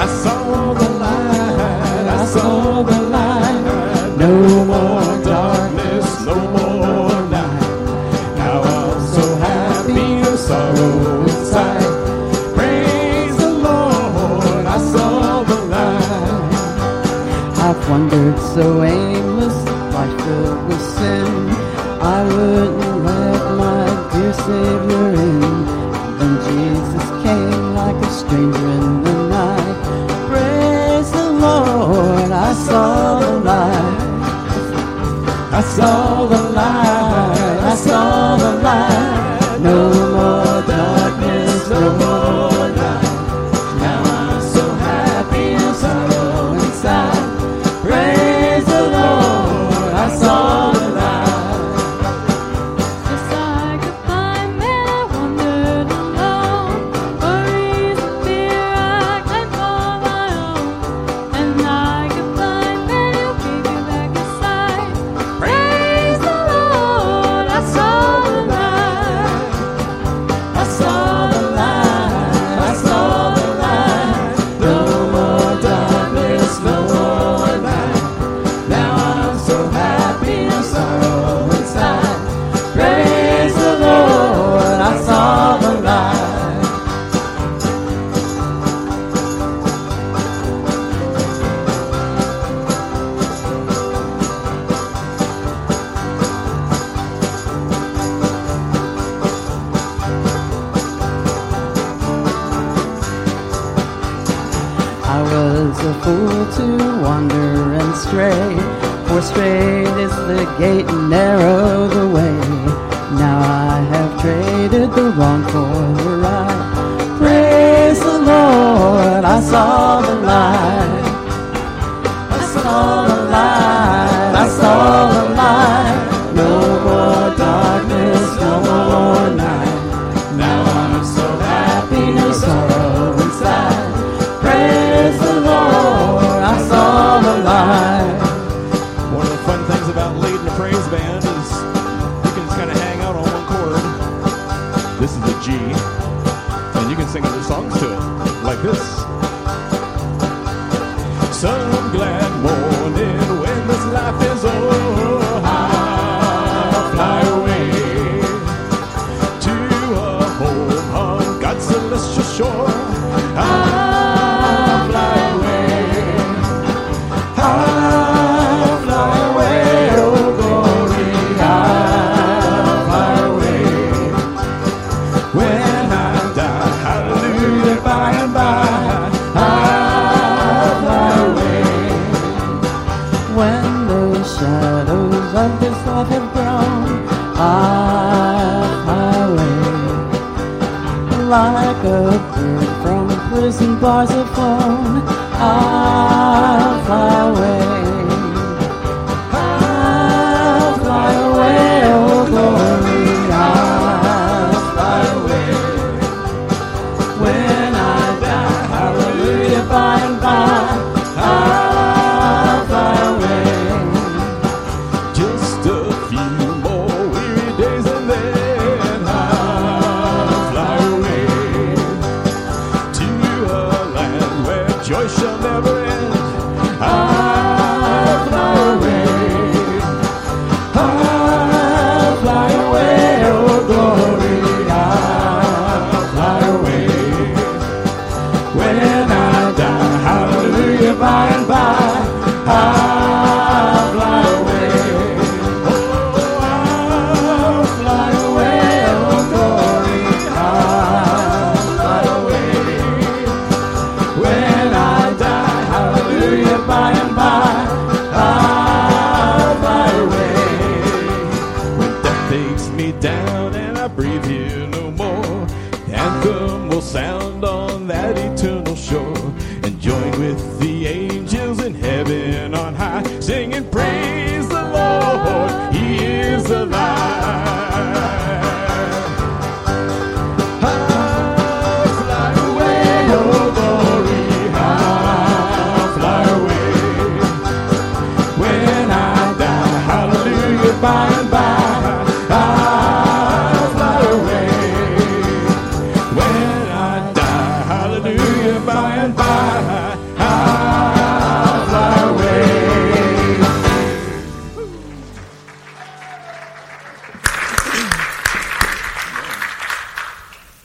I saw the light, I saw the light. No more darkness, no more night. Now I'm so happy, no sorrow inside. Praise the Lord, I saw the light. I've wandered so aimless, life filled with sin. I wouldn't let my dear Savior in. Then Jesus came like a stranger in the night. Praise the Lord, I saw the light. I saw the light, I saw the light. No more darkness, no more night. Now I'm so happy, no sorrow inside. Praise the Lord, I saw the light. Just like a blind man, I wandered alone. Worries and fear, I claimed for my own. And like a blind man, you gave me back his sight. Praise the Lord, I saw the light. I saw the light, I saw the light. No more darkness, no more night. Now I'm so happy, no sorrow inside. Praise the Lord, I saw the light. I was a fool to wander and stray, for straight is the gate and narrow the way. Now I have traded the wrong for the right. Praise the Lord, I saw the light. I saw the light, I saw the light. No more darkness, no more night. Now I'm so happy, no sorrow inside. Praise the Lord, I saw the light. One of the fun things about leading a praise band is you can just kind of hang out on one chord. This is the G, and you can sing other songs to it, like this. Some glad morning when this life is over, I'll fly away to a home on God's celestial shore. I'll fly away. I'll fly away, oh glory. I'll fly away. When I die, hallelujah, by and by, I'll fly away. When the shadows of this life have grown, I'll fly away. Like a bird from prison bars of phone, I'll fly away. I'll fly away, oh glory, I'll fly away. When I die, hallelujah, by and by, I'll fly away. Just a few more weary days and then I'll fly away to a land where joy shall never end. I'll fly away. I'll fly away, oh glory. I'll fly away. When I die, hallelujah, by and by, I'll fly away. Oh, I'll fly away, oh glory. I'll fly away. When I die, hallelujah, by and by, I'll fly away. When death takes me down and I breathe here no more, the anthem will sound on that eternal shore, and join with the angels in heaven on high, singing praise the Lord, He is alive. I'll fly away, oh glory, I'll fly away. When I die, hallelujah, by